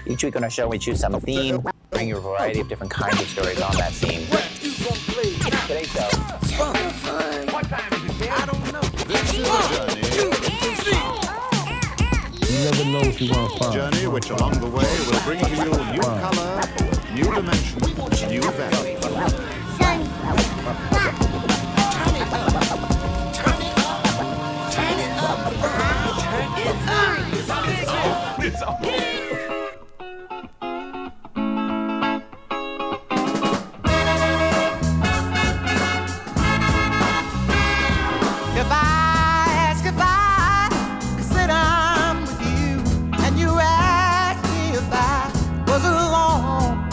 Each week on our show, we choose some theme, bring you a variety of different kinds of stories on that theme. Today's show. What time is it, kid? I don't know. This is a journey. You never know what you're going to find. Journey which along the way will bring to you new color, new dimension, new value. It's all. If I could sit down with you and you ask me if I was alone,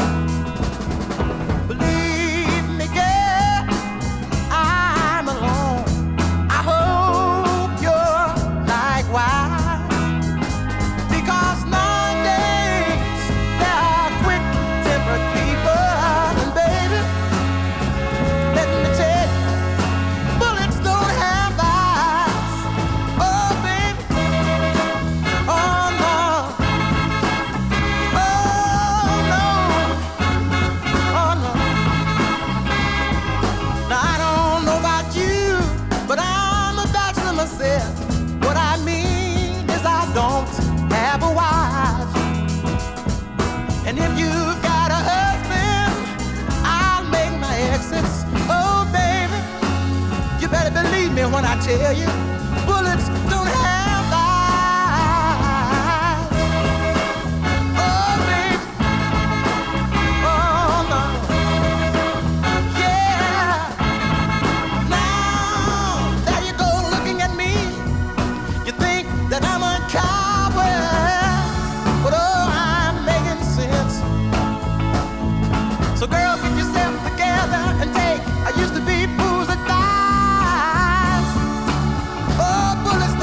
believe me, girl, I'm alone. I hope you're likewise, because nowadays there are quick-tempered people, and baby, let me tell you, bullets don't have eyes. Oh, baby. Oh, no. Oh, no. Oh, no. Now, I don't know about you, but I'm a bachelor myself. What I mean is I don't have a wife. And if you've got a husband, I'll make my exits. Oh, baby. You better believe me when I tell you, bullets don't have eyes. Oh, baby. Oh, no. Yeah. Now, there you go looking at me. You think that I'm a coward, but oh, I'm making sense. So girl, get yourself together and take, I used to be fools advice. Oh, bullets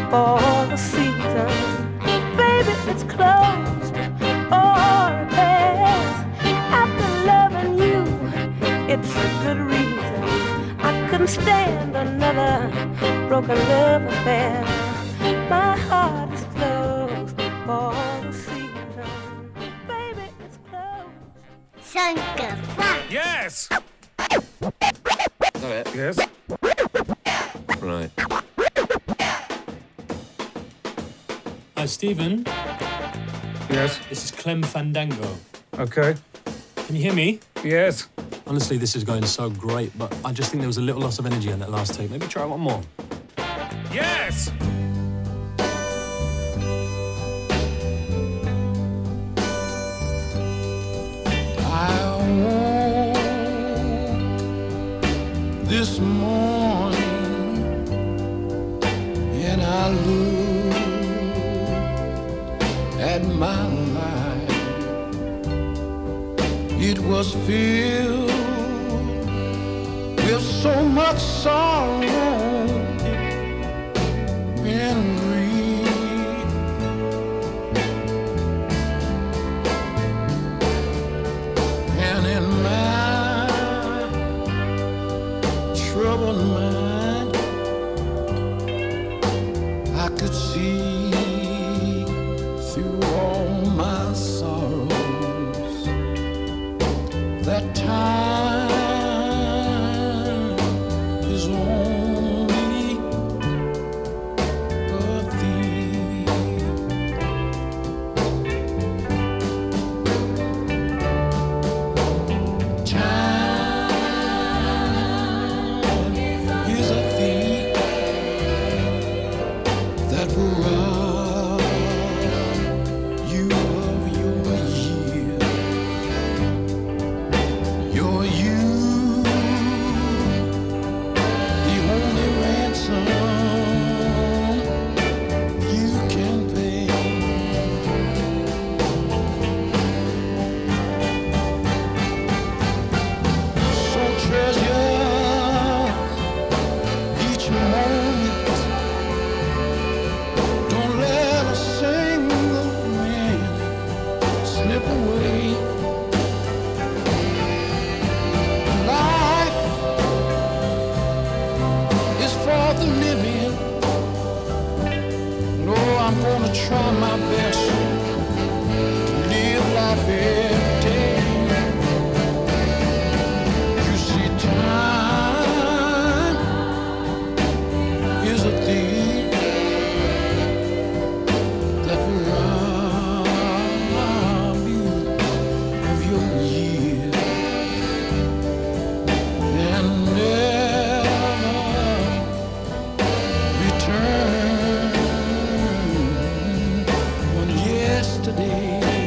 for the season. Baby, it's closed or repairs. After loving you, it's a good reason. I couldn't stand another broken love affair. My heart is closed for the season. Baby, it's closed. Shankar Fun. Yes! Is that it? Yes? Right. Hi, Stephen. Yes? This is Clem Fandango. Okay. Can you hear me? Yes? Honestly, this is going so great, but I just think there was a little loss of energy on that last take. Maybe try one more. Yes! I woke this morning and I looked at my life. It was filled with so much sorrow and grief. And in my troubled mind, I could see through all my sorrows that time is only a thief. Time is a thief that will rob you of your years. Your youth, the only ransom you can pay. So treasure each moment. Don't let a single minute slip away. Life is for the living. No, I'm gonna try my best to live life every day. You see, time is a thief that will rob you of your years and never return on yesterday.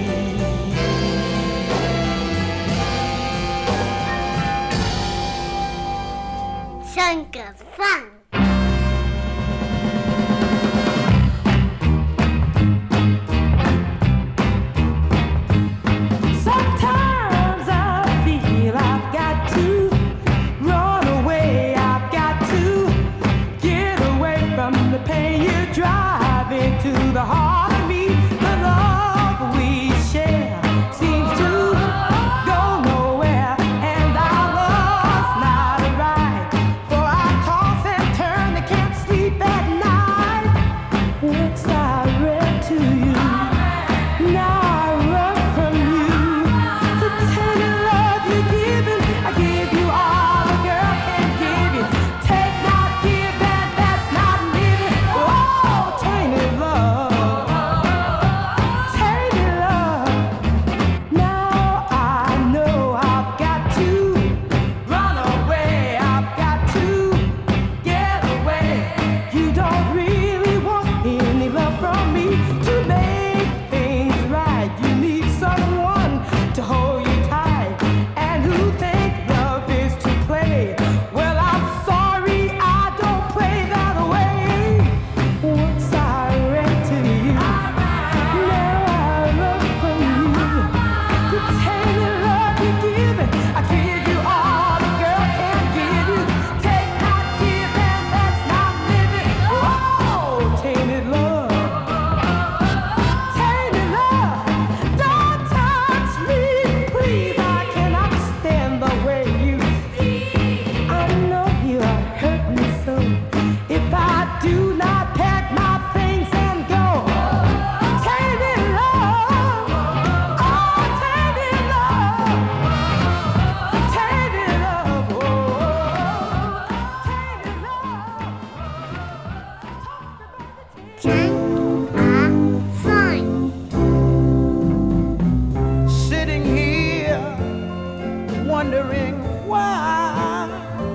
Shankar Fun. Sometimes I feel I've got to run away. I've got to get away from the pain you drive into the heart of me. The love we share seems to go nowhere, and our love's not right. For I toss and Sitting here wondering why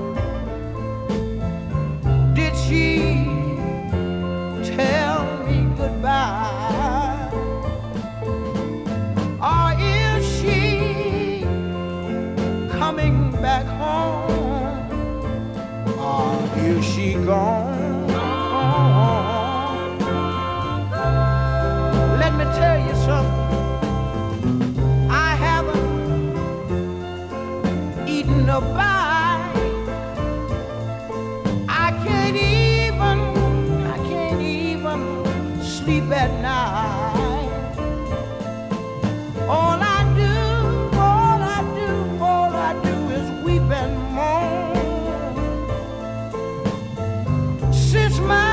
did she tell me goodbye? Or is she coming back home? Or is she gone? Let me tell you something. I haven't eaten a bite. I can't even sleep at night. All I do is weep and moan. Since my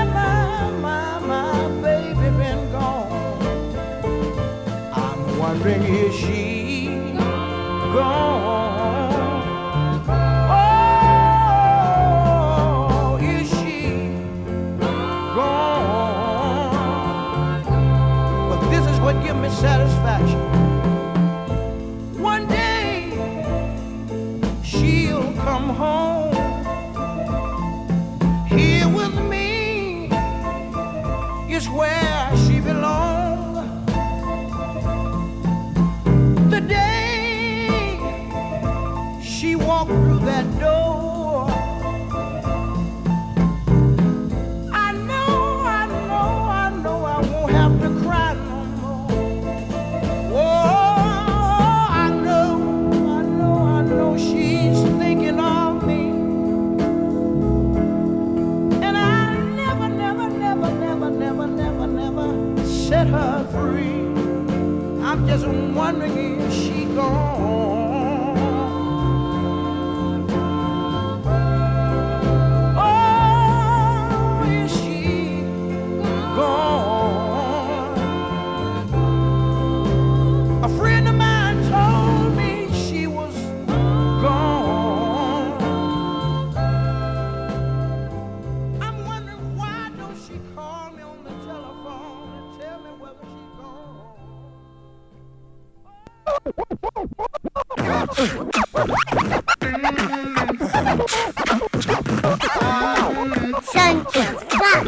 baby been gone, I'm wondering, is she gone? Oh, is she gone? But this is what gives me satisfaction. One day she'll come home here with me. Is where she belongs. The day she walked through that door, I know I won't have to cry no more. Oh, I know she's thinking of me. And I never set her free. I'm just wondering, is she gone? Oh, is she gone? A friend of mine told me she was gone. I'm wondering, why don't she call me on the telephone and tell me whether she's gone? Shunka Funk.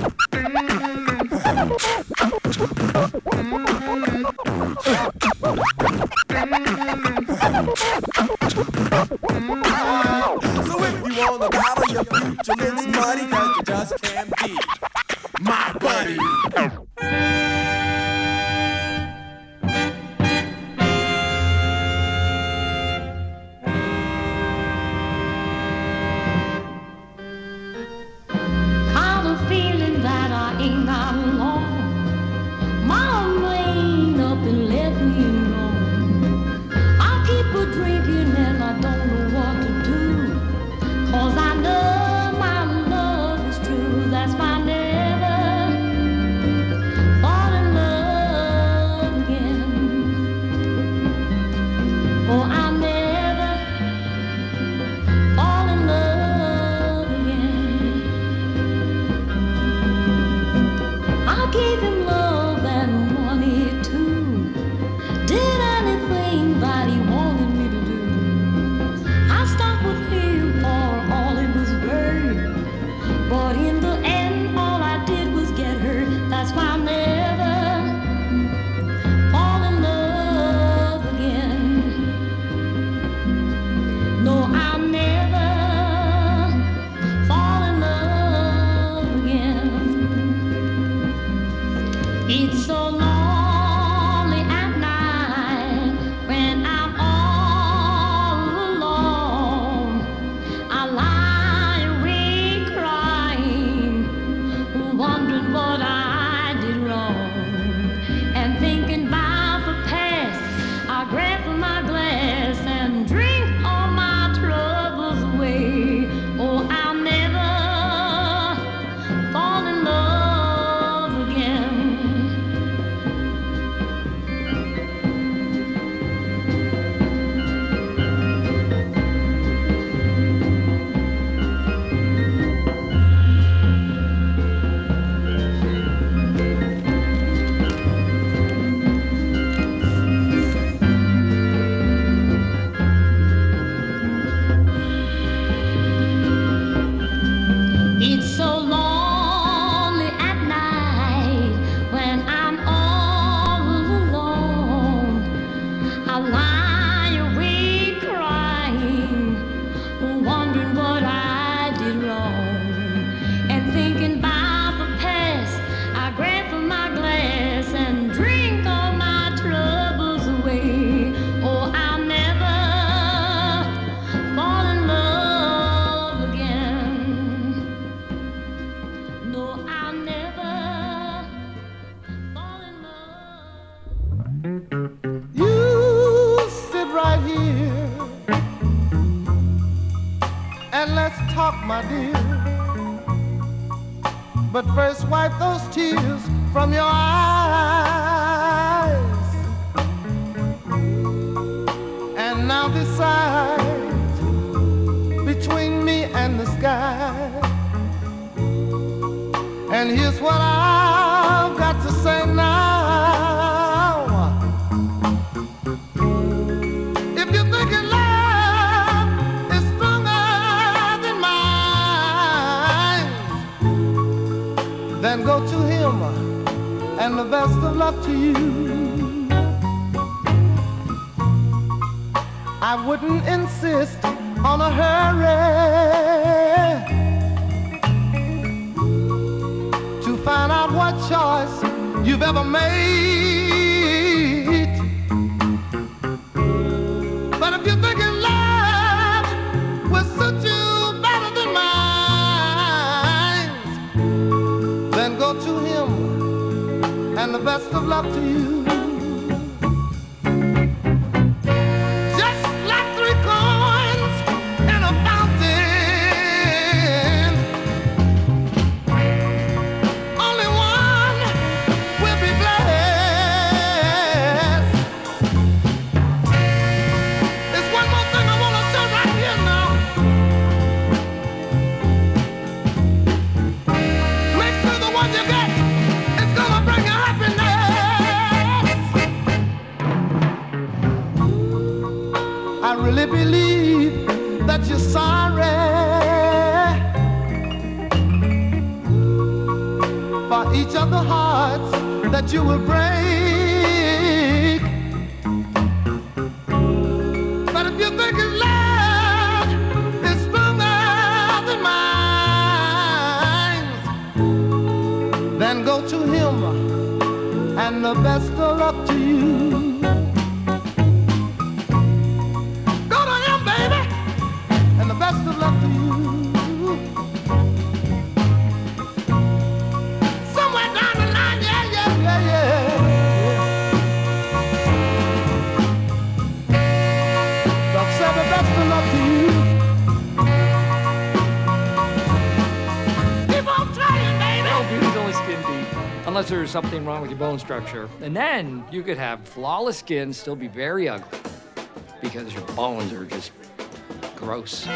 So if you wanna battle your future, it's muddy, cause you just can't be my buddy. Kind of feeling that I ain't not alone. Mama ain't up and left me alone. I keep a drinking and I don't know what to do. 'Cause I know my love is true. That's my name. But first wipe those tears from your eyes, and now decide between me and the sky. And here's what I've got to say now. If you're thinking love is stronger than mine, then go to him, and the best of luck to you. I wouldn't insist on a hurry to find out what choice you've ever made. But if you're thinking love will suit you better than mine, then go to him, and the best of luck to you. Believe that you're sorry for each of the hearts that you will break. But if you think his love is stronger than mine, then go to him, and the best of luck to you. Best of luck to you. Somewhere down the line, yeah, yeah, yeah, yeah. I've said the best of luck to you. Keep on trying, baby. Well, beauty's only skin deep, unless there's something wrong with your bone structure. And then you could have flawless skin, still be very ugly, because your bones are just gross.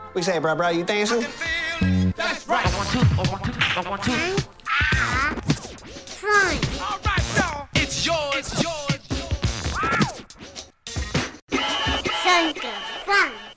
What you say, bro? You dancing? That's right. Fun. All right, y'all. It's yours. Sunka Fun.